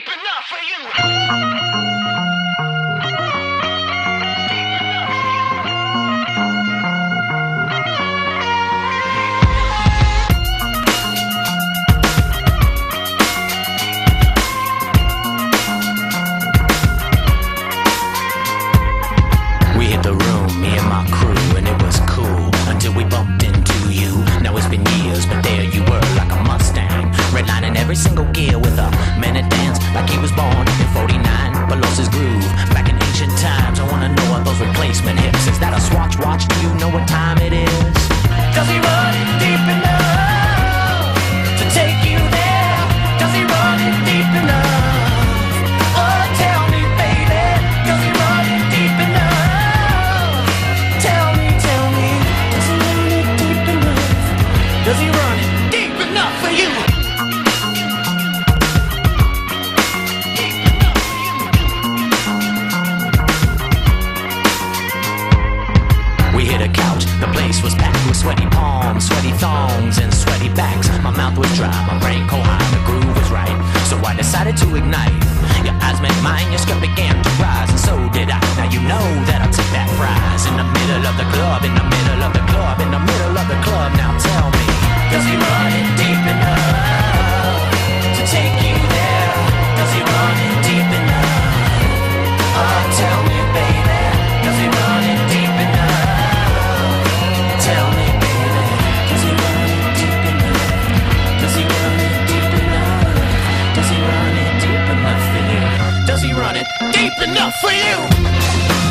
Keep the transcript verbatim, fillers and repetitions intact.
enough for you. We hit the room, me and my crew, and it was cool until we bumped into you. Now it's been years, but there you were like a Mustang, redlining every single gear with a minute dance like he was born in forty-nine, but lost his groove back in ancient times. I wanna know what those replacement hips. Is that a Swatch watch? Do you know what time it is? Does he run it deep enough to take you there? Does he run it deep enough? Oh, tell me, baby, does he run it deep enough? Tell me, tell me, does he run it deep enough? Does he run it deep enough for you? We hit a couch, the place was packed with sweaty palms, sweaty thongs, and sweaty backs. My mouth was dry, my brain cold high, the groove was right, so I decided to ignite. Your eyes met mine, your skirt began to rise, and so did I. Now you know that I took that prize. In the middle of the club, in the middle of the club, in the middle of the club. Now tell me, does he run it deep enough to take you there? Does he run it deep enough? Oh, tell me, baby, does he run it deep enough? Tell me, baby, does he run it deep enough? Does he run it deep enough? Does he run it deep enough for you? Does he run it deep enough for you?